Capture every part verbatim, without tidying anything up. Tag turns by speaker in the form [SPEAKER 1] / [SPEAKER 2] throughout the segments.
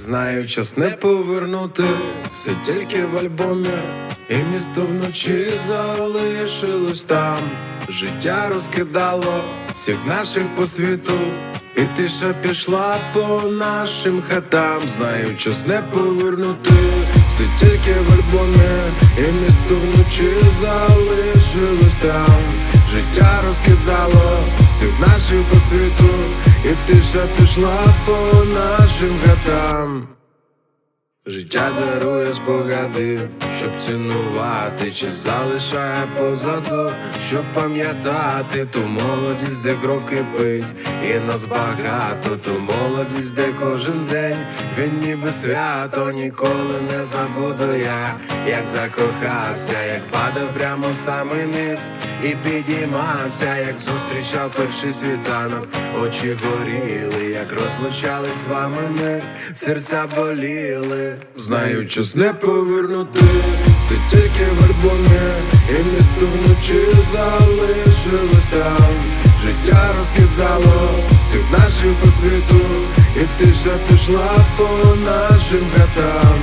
[SPEAKER 1] Знаю, час не повернути, все тільки в альбомі, і місто вночі залишилось там. Життя розкидало всіх наших по світу, і тиша пішла по нашим хатам. Знаю, час не повернути, все тільки в альбомі, і місто вночі залишилось там. Життя розкидало всіх наших по світу, і тиша пішла по нашим хатам. Життя дарує спогади, щоб цінувати, чи залишає позаду, щоб пам'ятати ту молодість, де кров кипить, і нас багато, ту молодість, де кожен день він ніби свято. Ніколи не забуду я, як закохався, як падав прямо в самий низ і підіймався, як зустрічав перший світанок. Очі горіли, як розлучались з вами ми, серця боліли. Знаю, час не повернути, все тільки в альбомі, і місто вночі залишилось там. Життя розкидало всіх наших по світу, і тиша пішла по нашим хатам.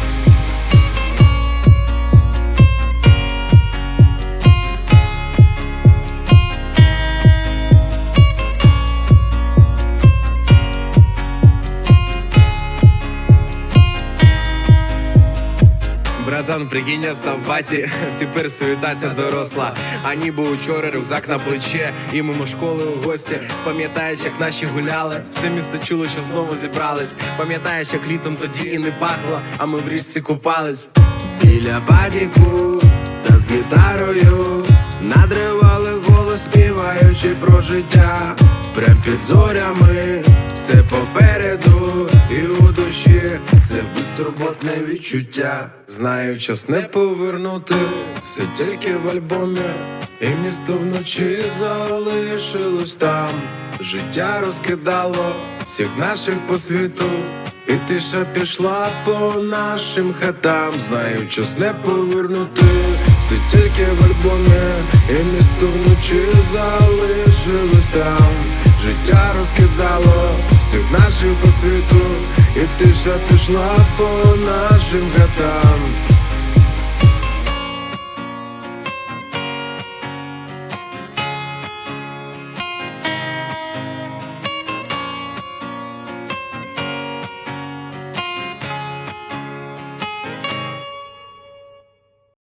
[SPEAKER 2] Братан, прикинь, я став баті, тепер суєта ця доросла. А ніби учора рюкзак на плече, і мимо школи у гості. Пам'ятаєш, як наші гуляли, все місто чуло, що знову зібрались. Пам'ятаєш, як літом тоді і не пахло, а ми в річці купались.
[SPEAKER 1] Біля падіку та з гітарою надривали голос, співаючи про життя. Прям під зорями, все попереду, і у душі це безтурботне відчуття. Знаю, час не повернути, все тільки в альбомі, і місто вночі залишилось там. Життя розкидало всіх наших по світу, і тиша пішла по нашим хатам. Знаю, час не повернути, все тільки в альбомі, і місто вночі залишилось там. Життя розкидало всіх наших по світу, і тиша пішла по нашим хатам.